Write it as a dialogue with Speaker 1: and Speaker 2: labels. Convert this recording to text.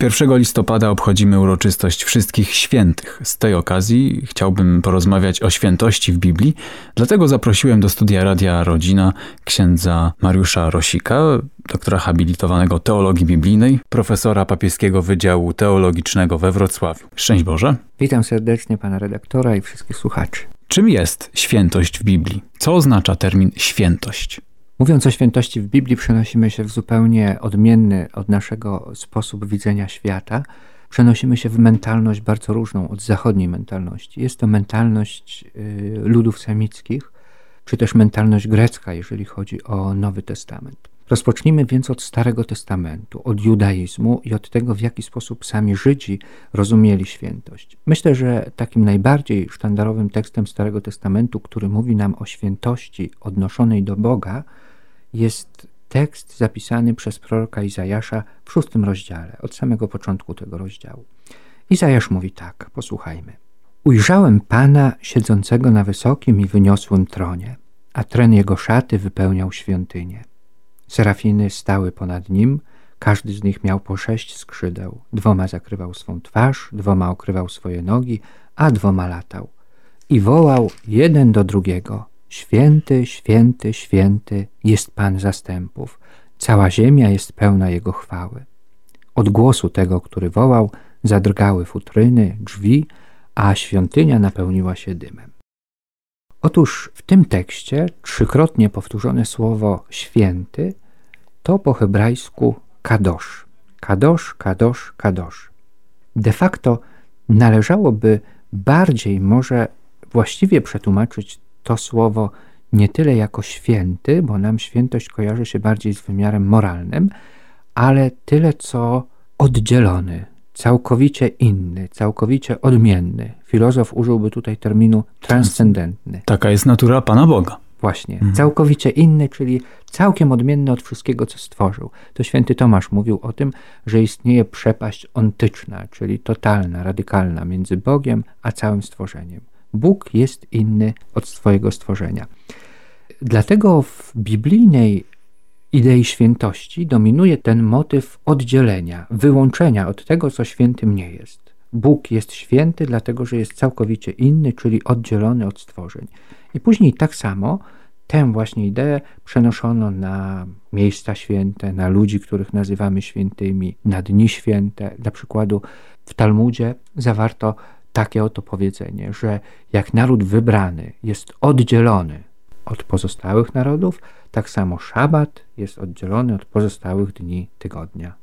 Speaker 1: 1 listopada obchodzimy uroczystość Wszystkich Świętych. Z tej okazji chciałbym porozmawiać o świętości w Biblii, dlatego zaprosiłem do studia Radia Rodzina księdza Mariusza Rosika, doktora habilitowanego teologii biblijnej, profesora papieskiego Wydziału Teologicznego we Wrocławiu. Szczęść Boże.
Speaker 2: Witam serdecznie pana redaktora i wszystkich słuchaczy.
Speaker 1: Czym jest świętość w Biblii? Co oznacza termin świętość?
Speaker 2: Mówiąc o świętości w Biblii, przenosimy się w zupełnie odmienny od naszego sposób widzenia świata. Przenosimy się w mentalność bardzo różną od zachodniej mentalności. Jest to mentalność ludów semickich, czy też mentalność grecka, jeżeli chodzi o Nowy Testament. Rozpocznijmy więc od Starego Testamentu, od judaizmu i od tego, w jaki sposób sami Żydzi rozumieli świętość. Myślę, że takim najbardziej sztandarowym tekstem Starego Testamentu, który mówi nam o świętości odnoszonej do Boga, jest tekst zapisany przez proroka Izajasza w 6 rozdziale, od samego początku tego rozdziału. Izajasz mówi tak, posłuchajmy. Ujrzałem Pana siedzącego na wysokim i wyniosłym tronie, a tren jego szaty wypełniał świątynię. Serafiny stały ponad nim, każdy z nich miał po 6 skrzydeł. 2 zakrywał swą twarz, 2 okrywał swoje nogi, a 2 latał. I wołał jeden do drugiego: Święty, święty, święty jest Pan zastępów. Cała ziemia jest pełna Jego chwały. Od głosu tego, który wołał, zadrgały futryny, drzwi, a świątynia napełniła się dymem. Otóż w tym tekście 3-krotnie powtórzone słowo święty to po hebrajsku kadosz. Kadosz, kadosz, kadosz. De facto należałoby bardziej może właściwie przetłumaczyć to słowo nie tyle jako święty, bo nam świętość kojarzy się bardziej z wymiarem moralnym, ale tyle co oddzielony, całkowicie inny, całkowicie odmienny. Filozof użyłby tutaj terminu transcendentny.
Speaker 1: Taka jest natura Pana Boga.
Speaker 2: Właśnie, całkowicie inny, czyli całkiem odmienny od wszystkiego, co stworzył. To święty Tomasz mówił o tym, że istnieje przepaść ontyczna, czyli totalna, radykalna między Bogiem a całym stworzeniem. Bóg jest inny od swojego stworzenia. Dlatego w biblijnej idei świętości dominuje ten motyw oddzielenia, wyłączenia od tego, co świętym nie jest. Bóg jest święty, dlatego że jest całkowicie inny, czyli oddzielony od stworzeń. I później tak samo tę właśnie ideę przenoszono na miejsca święte, na ludzi, których nazywamy świętymi, na dni święte. Dla przykładu w Talmudzie zawarto takie oto powiedzenie, że jak naród wybrany jest oddzielony od pozostałych narodów, tak samo szabat jest oddzielony od pozostałych dni tygodnia.